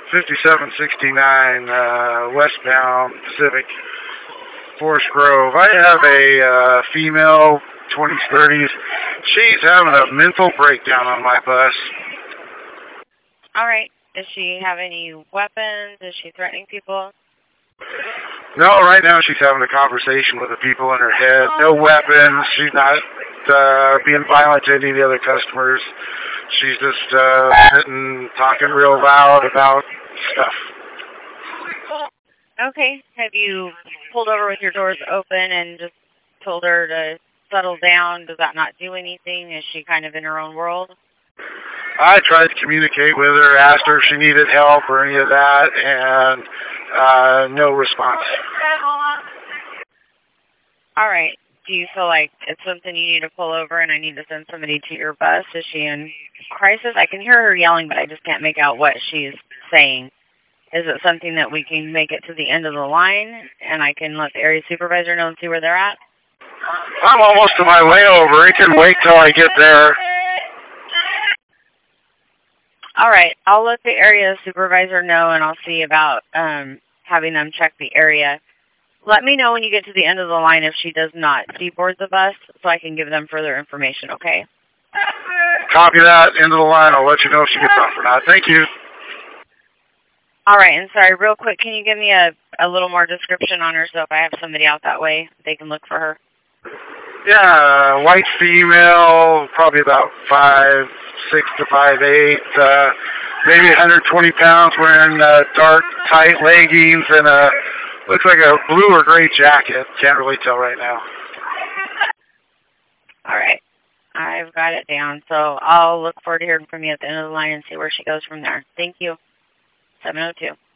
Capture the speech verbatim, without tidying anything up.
fifty-seven sixty-nine uh, westbound Pacific, Forest Grove. I have a uh, female, twenties, thirties. She's having a mental breakdown on my bus. All right. Does she have any weapons? Is she threatening people? No, right now she's having a conversation with the people in her head. No weapons. She's not uh, being violent to any of the other customers. She's just uh, sitting, talking real loud about stuff. Okay. Have you pulled over with your doors open and just told her to settle down? Does that not do anything? Is she kind of in her own world? I tried to communicate with her, asked her if she needed help or any of that, and uh, no response. All right. Do you feel like it's something you need to pull over and I need to send somebody to your bus? Is she in crisis? I can hear her yelling, but I just can't make out what she's saying. Is it something that we can make it to the end of the line and I can let the area supervisor know and see where they're at? I'm almost to my way over. It can wait till I get there. All right. I'll let the area supervisor know, and I'll see about um, having them check the area. Let me know when you get to the end of the line if she does not deboard the bus so I can give them further information, okay? Copy that. End of the line. I'll let you know if she gets off or not. Thank you. All right. And sorry, real quick, can you give me a, a little more description on her so if I have somebody out that way, they can look for her? Yeah, white female, probably about five, six to five, eight, uh, maybe one hundred twenty pounds, wearing uh, dark, tight leggings and a looks like a blue or gray jacket. Can't really tell right now. All right, I've got it down. So I'll look forward to hearing from you at the end of the line and see where she goes from there. Thank you. seven oh two.